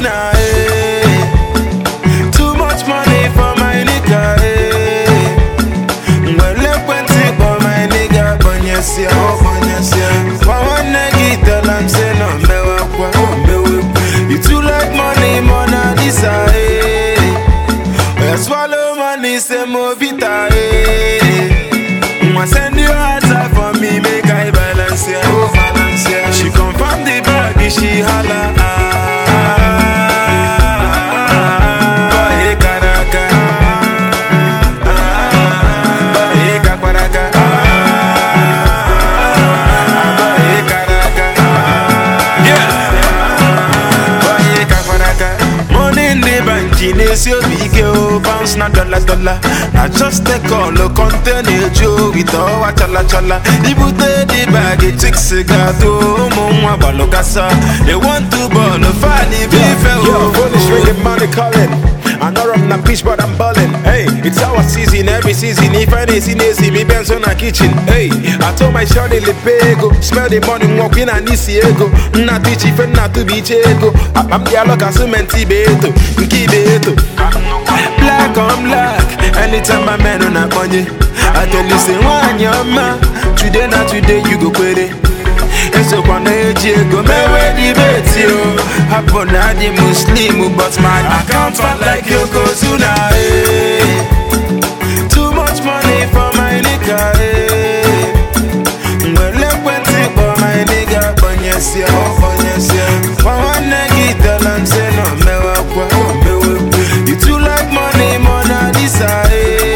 Yokozuna, too much money for my nigga, Well, let plenty for my nigga, Bonyasia, For one nigga, tell I'm saying no, you too like money, Mona Lisa, Swallow money, say Movita, Send you answer for me, make I balance, She confirm the bag, she holla, bounce na dollar. I just take all the container Joe with all chala. Ibute the bag, it takes cigar to Mumwa Balogasa. They want to ball a funny beef. Yo, police ringing, money calling. I know I'm not peach, but I'm ballin'. Hey, it's our season, every season. If I see Nancy, me Benz on a kitchen. Hey, I told my shorty Lepego, smell the money, walk in and Nisiego. Not teach if not to be Chego. I'm the Aloca Cementi Beto, Kibeto. Black on black, anytime my man on a money. I tell you, say, one your man. Today, not today, you go quit it. And so one day, go me ready, bet you. Happen at the Muslim, but my account fat like Yokozuna. Too much money for my nigga, Well, let plenty for my nigga, Bonyasia, For one nigga, tell I'm saying no, you too like money, Mona Lisa,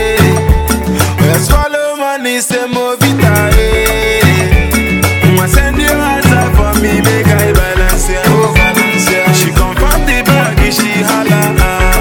Swallow money, say Movita, Send you answer for me, make I balance, She confirm the bag, she holla,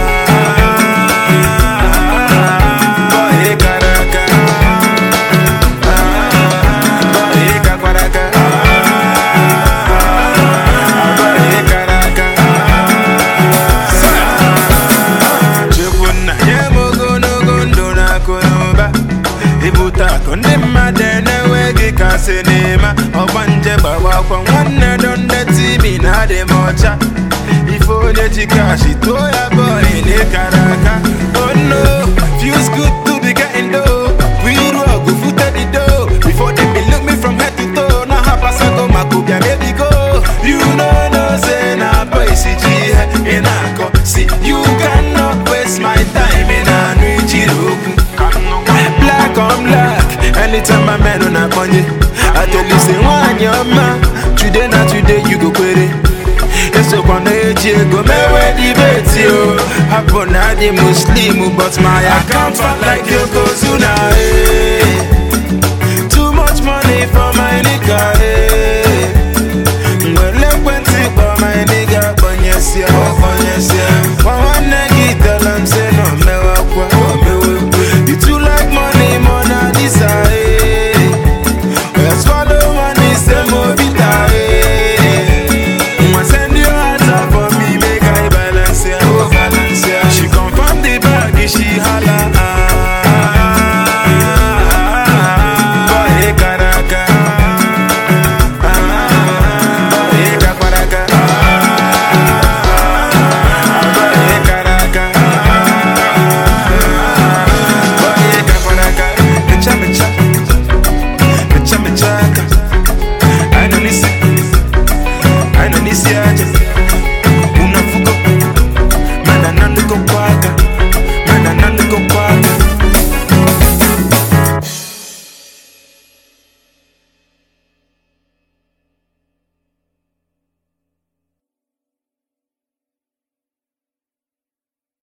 Cinema, Obanje Baba from one on the TV, not a mocha. Before the chica, she told her boy in a caraca. Oh no, feels good to be getting dough. We rock, go foot at the door. Before they be look me from head to toe. Now half a second, my cookie, baby go. You know, no, say, nah, boy, CG, in a co. See, you cannot waste my time in a new Chiroku. Black on black, anytime my man on a money. I tell you, say, one your man. Today, not today, you go quit it. It's so on the go me ready, bet you. Happen at the Muslim, but my account fat like Yokozuna.